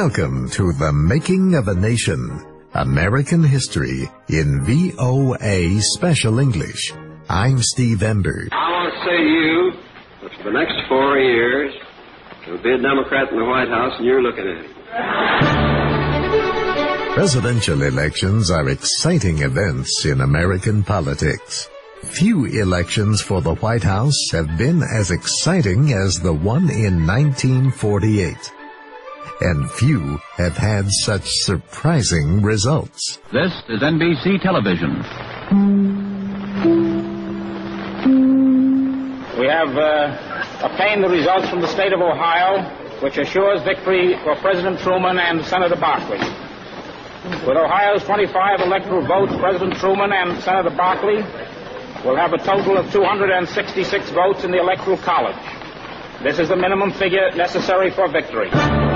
Welcome to The Making of a Nation, American History in VOA Special English. I'm Steve Ember. I want to say to you that for the next 4 years, there'll be a Democrat in the White House, and you're looking at him. Presidential elections are exciting events in American politics. Few elections for the White House have been as exciting as the one in 1948. And few have had such surprising results. This is NBC Television. We have obtained the results from the state of Ohio, which assures victory for President Truman and Senator Barkley. With Ohio's 25 electoral votes, President Truman and Senator Barkley will have a total of 266 votes in the Electoral College. This is the minimum figure necessary for victory.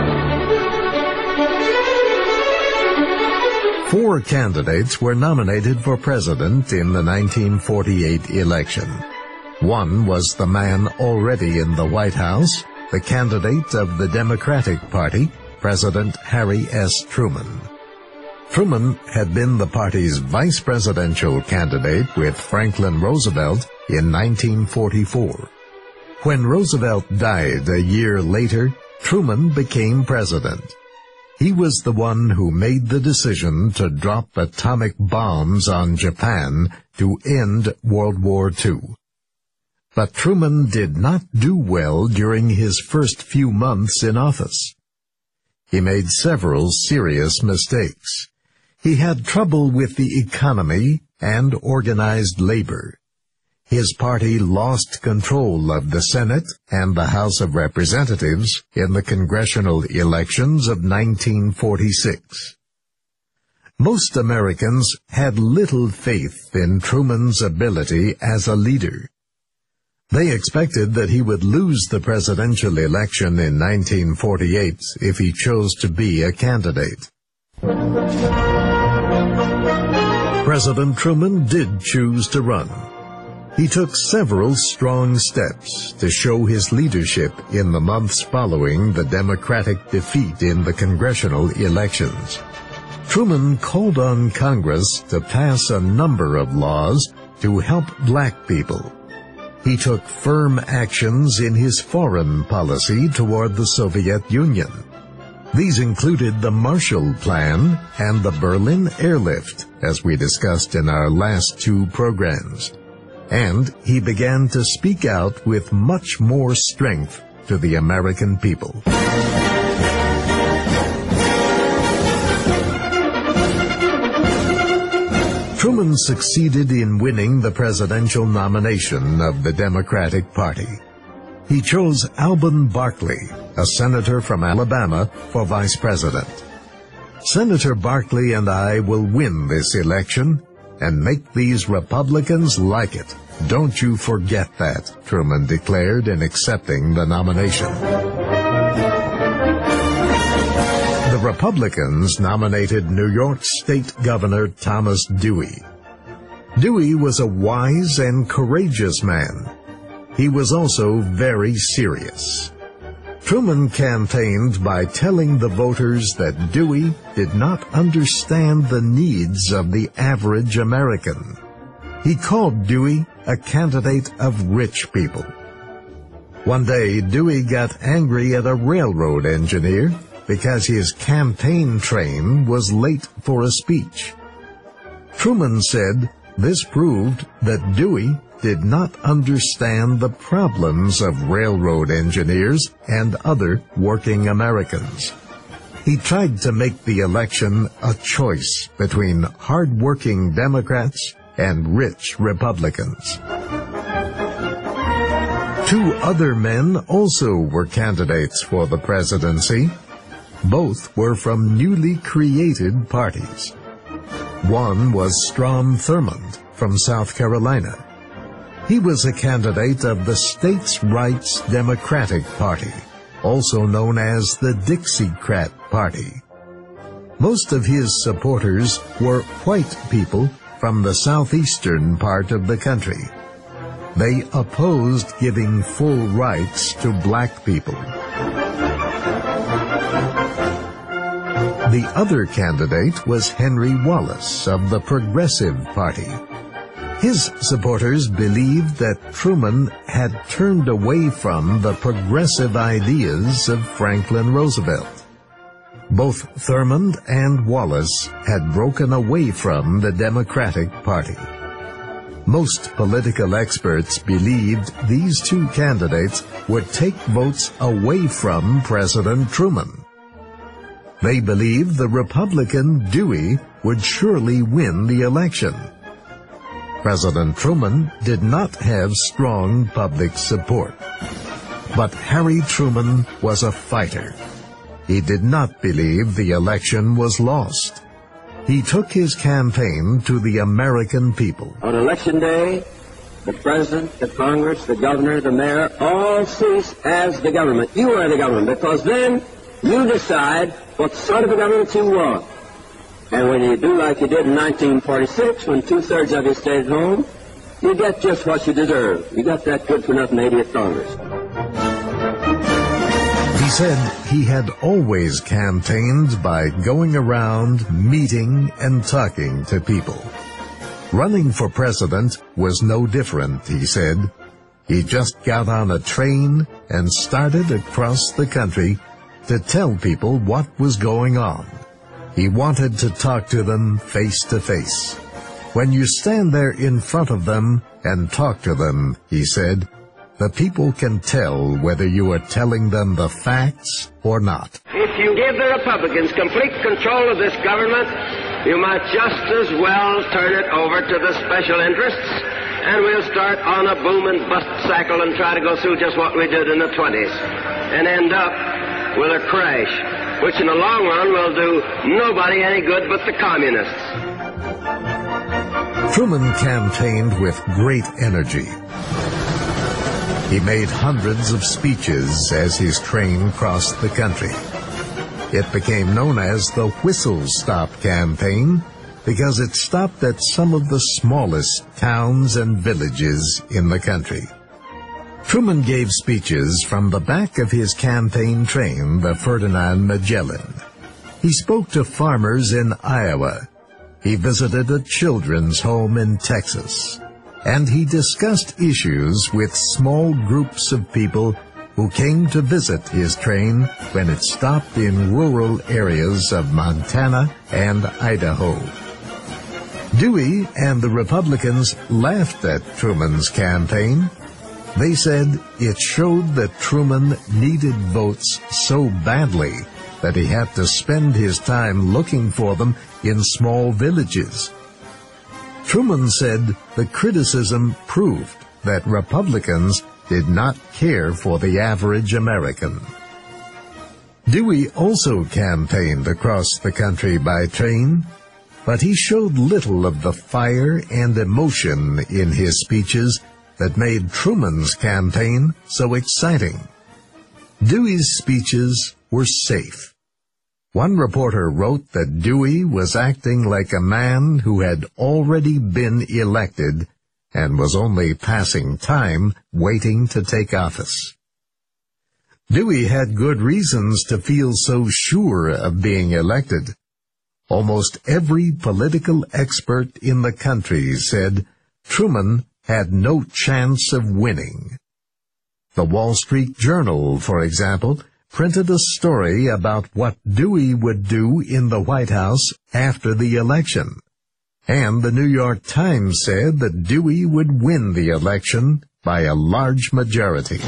4 candidates were nominated for president in the 1948 election. One was the man already in the White House, the candidate of the Democratic Party, President Harry S. Truman. Truman had been the party's vice presidential candidate with Franklin Roosevelt in 1944. When Roosevelt died a year later, Truman became president. He was the one who made the decision to drop atomic bombs on Japan to end World War II. But Truman did not do well during his first few months in office. He made several serious mistakes. He had trouble with the economy and organized labor. His party lost control of the Senate and the House of Representatives in the congressional elections of 1946. Most Americans had little faith in Truman's ability as a leader. They expected that he would lose the presidential election in 1948 if he chose to be a candidate. President Truman did choose to run. He took several strong steps to show his leadership in the months following the Democratic defeat in the congressional elections. Truman called on Congress to pass a number of laws to help black people. He took firm actions in his foreign policy toward the Soviet Union. These included the Marshall Plan and the Berlin Airlift, as we discussed in our last 2 programs. And he began to speak out with much more strength to the American people. Truman succeeded in winning the presidential nomination of the Democratic Party. He chose Alben Barkley, a senator from Alabama, for vice president. Senator Barkley and I will win this election and make these Republicans like it. Don't you forget that, Truman declared in accepting the nomination. The Republicans nominated New York State Governor Thomas Dewey. Dewey was a wise and courageous man. He was also very serious. Truman campaigned by telling the voters that Dewey did not understand the needs of the average American. He called Dewey a candidate of rich people. One day, Dewey got angry at a railroad engineer because his campaign train was late for a speech. Truman said this proved that Dewey did not understand the problems of railroad engineers and other working Americans. He tried to make the election a choice between hard-working Democrats and rich Republicans. 2 other men also were candidates for the presidency. Both were from newly created parties. One was Strom Thurmond from South Carolina. He was a candidate of the States' Rights Democratic Party, also known as the Dixiecrat Party. Most of his supporters were white people from the southeastern part of the country. They opposed giving full rights to black people. The other candidate was Henry Wallace of the Progressive Party. His supporters believed that Truman had turned away from the progressive ideas of Franklin Roosevelt. Both Thurmond and Wallace had broken away from the Democratic Party. Most political experts believed these two candidates would take votes away from President Truman. They believed the Republican Dewey would surely win the election. President Truman did not have strong public support. But Harry Truman was a fighter. He did not believe the election was lost. He took his campaign to the American people. On election day, the president, the Congress, the governor, the mayor, all cease as the government. You are the government, because then you decide what sort of a government you want. And when you do like you did in 1946, when two-thirds of you stayed at home, you get just what you deserve. You got that good-for-nothing 80th Congress. He said he had always campaigned by going around, meeting, and talking to people. Running for president was no different, he said. He just got on a train and started across the country to tell people what was going on. He wanted to talk to them face to face. When you stand there in front of them and talk to them, he said, the people can tell whether you are telling them the facts or not. If you give the Republicans complete control of this government, you might just as well turn it over to the special interests, and we'll start on a boom and bust cycle and try to go through just what we did in the 20s, and end up with a crash, which in the long run will do nobody any good but the communists. Truman campaigned with great energy. He made hundreds of speeches as his train crossed the country. It became known as the Whistle Stop Campaign because it stopped at some of the smallest towns and villages in the country. Truman gave speeches from the back of his campaign train, the Ferdinand Magellan. He spoke to farmers in Iowa. He visited a children's home in Texas. And he discussed issues with small groups of people who came to visit his train when it stopped in rural areas of Montana and Idaho. Dewey and the Republicans laughed at Truman's campaign. They said it showed that Truman needed votes so badly that he had to spend his time looking for them in small villages. Truman said the criticism proved that Republicans did not care for the average American. Dewey also campaigned across the country by train, but he showed little of the fire and emotion in his speeches that made Truman's campaign so exciting. Dewey's speeches were safe. One reporter wrote that Dewey was acting like a man who had already been elected and was only passing time waiting to take office. Dewey had good reasons to feel so sure of being elected. Almost every political expert in the country said Truman had no chance of winning. The Wall Street Journal, for example, printed a story about what Dewey would do in the White House after the election. And the New York Times said that Dewey would win the election by a large majority.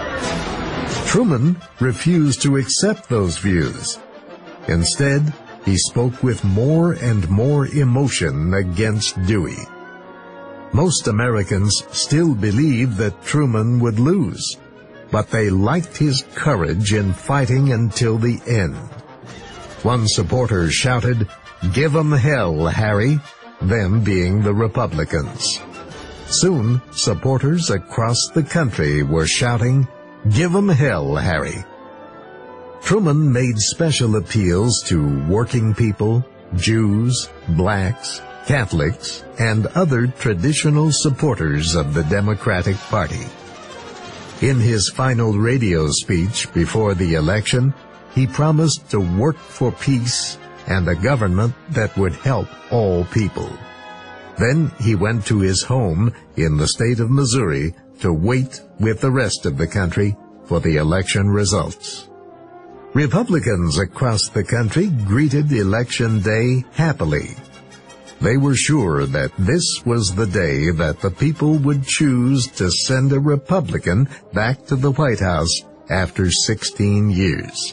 Truman refused to accept those views. Instead, he spoke with more and more emotion against Dewey. Most Americans still believed that Truman would lose, but they liked his courage in fighting until the end. One supporter shouted, "Give 'em hell, Harry," them being the Republicans. Soon, supporters across the country were shouting, "Give 'em hell, Harry." Truman made special appeals to working people, Jews, blacks, Catholics, and other traditional supporters of the Democratic Party. In his final radio speech before the election, he promised to work for peace and a government that would help all people. Then he went to his home in the state of Missouri to wait with the rest of the country for the election results. Republicans across the country greeted Election Day happily. They were sure that this was the day that the people would choose to send a Republican back to the White House after 16 years.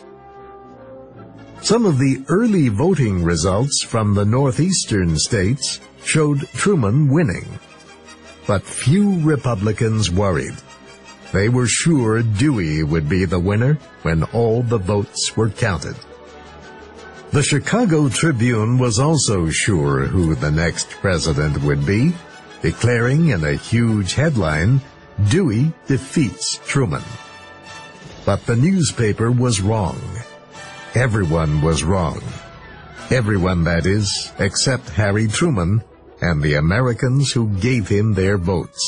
Some of the early voting results from the northeastern states showed Truman winning. But few Republicans worried. They were sure Dewey would be the winner when all the votes were counted. The Chicago Tribune was also sure who the next president would be, declaring in a huge headline, "Dewey defeats Truman." But the newspaper was wrong. Everyone was wrong. Everyone, that is, except Harry Truman and the Americans who gave him their votes.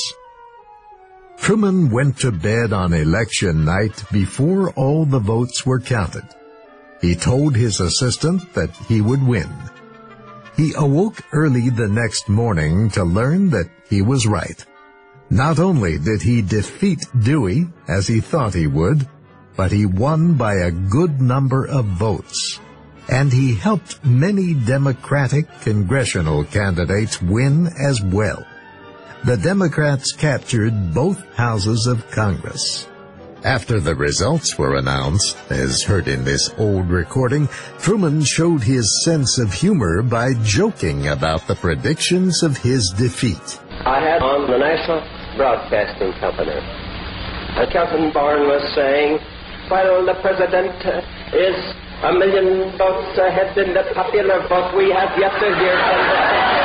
Truman went to bed on election night before all the votes were counted. He told his assistant that he would win. He awoke early the next morning to learn that he was right. Not only did he defeat Dewey, as he thought he would, but he won by a good number of votes. And he helped many Democratic congressional candidates win as well. The Democrats captured both houses of Congress. After the results were announced, as heard in this old recording, Truman showed his sense of humor by joking about the predictions of his defeat. I had on the National Broadcasting Company. Kelton Bourne was saying, while the president is 1 million votes ahead in the popular vote, we have yet to hear from the people.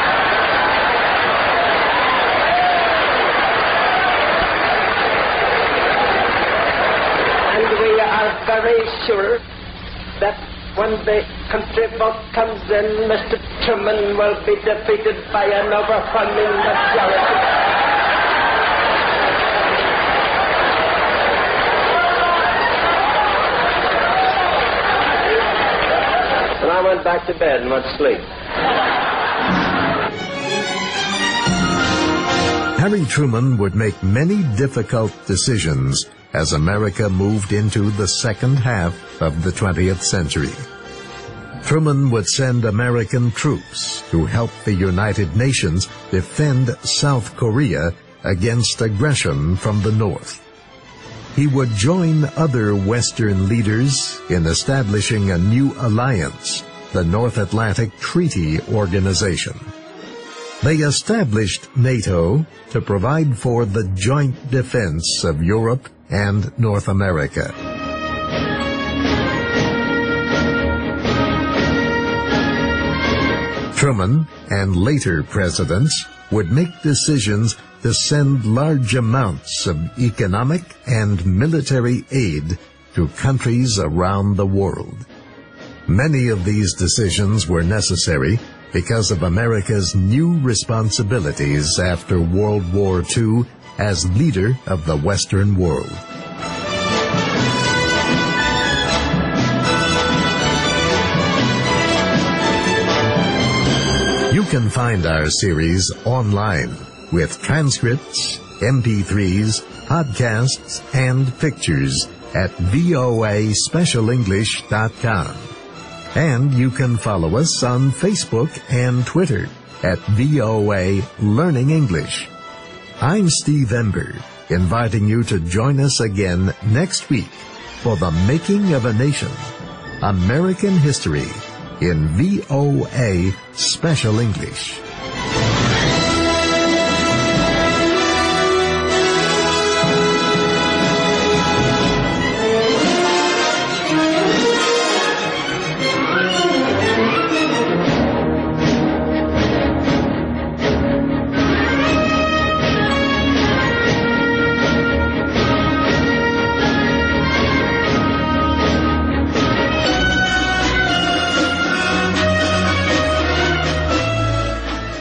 And we are very sure that when the country vote comes in, Mr. Truman will be defeated by an overwhelming majority. I went back to bed and went to sleep. Harry Truman would make many difficult decisions as America moved into the second half of the 20th century. Truman would send American troops to help the United Nations defend South Korea against aggression from the North. He would join other Western leaders in establishing a new alliance, the North Atlantic Treaty Organization. They established NATO to provide for the joint defense of Europe and North America. Truman and later presidents would make decisions to send large amounts of economic and military aid to countries around the world. Many of these decisions were necessary because of America's new responsibilities after World War II as leader of the Western world. You can find our series online with transcripts, MP3s, podcasts, and pictures at voaspecialenglish.com. And you can follow us on Facebook and Twitter at VOA Learning English. I'm Steve Ember, inviting you to join us again next week for The Making of a Nation, American History in VOA Special English.